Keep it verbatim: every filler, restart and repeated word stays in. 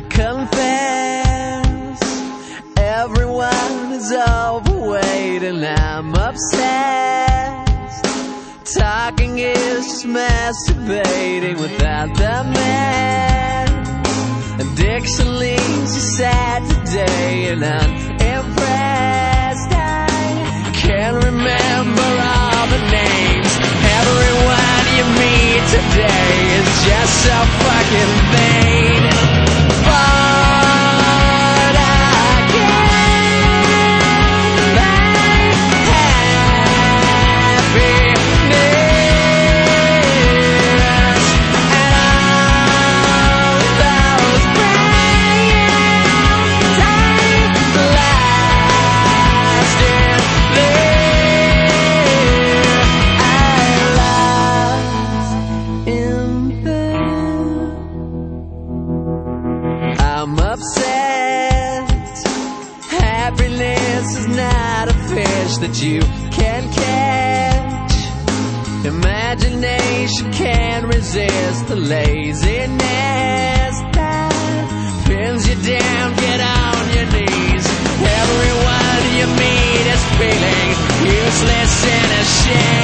I confess, everyone is overweight and I'm obsessed. Talking is just masturbating without the man. Addiction leaves you sad today and unimpressed. I can't remember all the names. Everyone you meet today is just so fucking vain. But I can't find happiness and all those brown time lasting there. I lost in bed. I'm obsessed. Happiness is not a fish that you can catch. Imagination can't resist the laziness that pins you down. Get on your knees. Everyone you meet is feeling useless and ashamed.